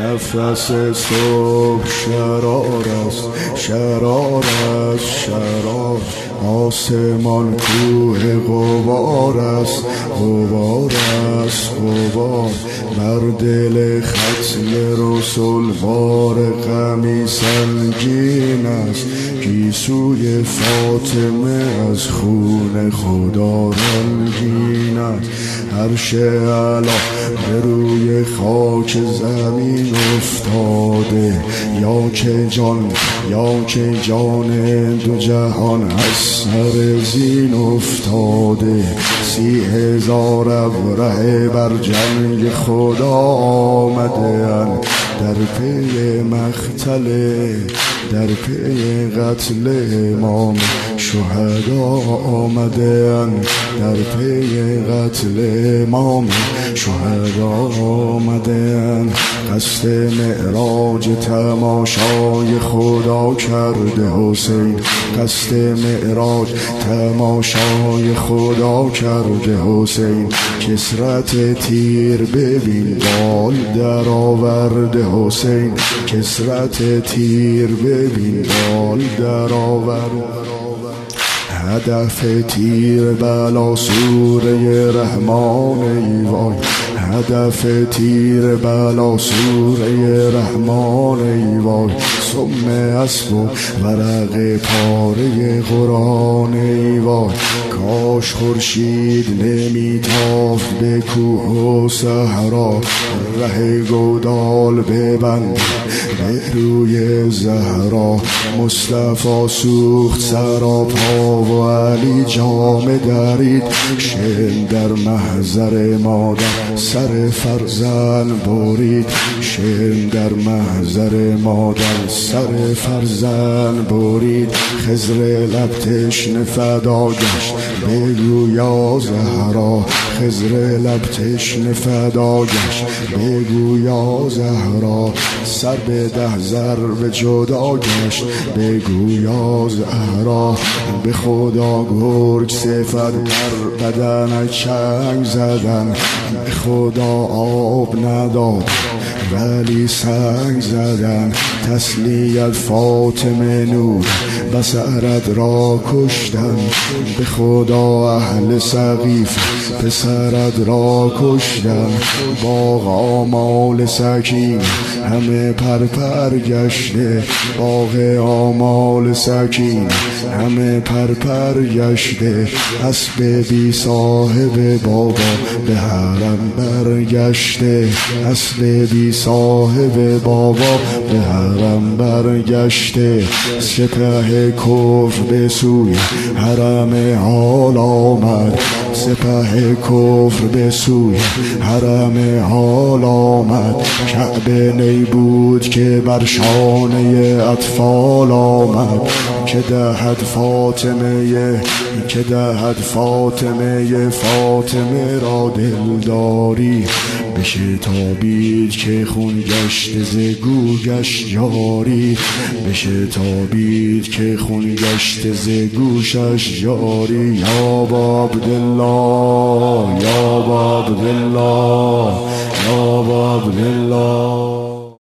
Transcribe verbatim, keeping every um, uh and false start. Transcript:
نفس صبح شرار است، شرار است، شرار. آسمان کوه غبار است، غبار است، غبار. بر دل ختم رسولوار غمی سنگین است. گیسوی فاطمه از خون خدا رنگین است. عرش اعلی به روی خاک زمین افتاده، یا که جان یا که جان دو جهان از سر زین افتاده. سی هزار ابره بر جنگ خدا آمده اند، در پی مقتل در پی قتل امام شهدا آمده اند، در پی قتل امام شهدا آمده اند. قصد معراج تماشای خدا کرده حسین، قصد معراج تماشای خدا کرده حسین. کسرت تیر ببین بال در آورده حسین، کسرت تیر ببین بال در آورده. هدف تیر بلا سوره رحمان ای وای، هدف تیر بلا سوره رحمان ای وای. سم اسب و ورق پاره قرآن ای وای. کاش خورشید نمیتافت به کوه و صحرا، ره گودال ببند به روی زهرا. مصطفی سوخت سراپا و علی جامه درید، شن در محضر مادر سر فرزند برید، شن در محضر مادر سر فرزند برید. خضر لب تشنه فدا گشت بگو یا زهرا، خضر لب تشنه فدا گشت بگو یا زهرا. سر به ده ضرب جدا گشت بگو یا زهرا. به خدا گرگ صفت در بدن چنگ زدن، به خدا آب نداد ولی سنگ زدن. تسلیت فاطمه نور بسرت را کشتن، به خدا اهل سقیف پسرت را کشتن. باغ آمال سکین همه پرپر گشته، باغ آمال سکین همه پرپر گشته. اسب بی صاحب بابا به حرم برگشته، اسب بی صاحب بابا به حرم برگشته. سپه کفر به سوی حرم حال آمد، سپه کفر به سوی حرم حال آمد. کعبه نی بود که بر شانه اطفال آمد، که دهد فاطمه که دهد فاطمه فاطمه را دلداری. بشه تابید که خون گشت ز گو گشت جاری، بشه تابید که خون گشت ز گوشش جاری. یا با عبدالله یا با عبدالله یا با عبدالله.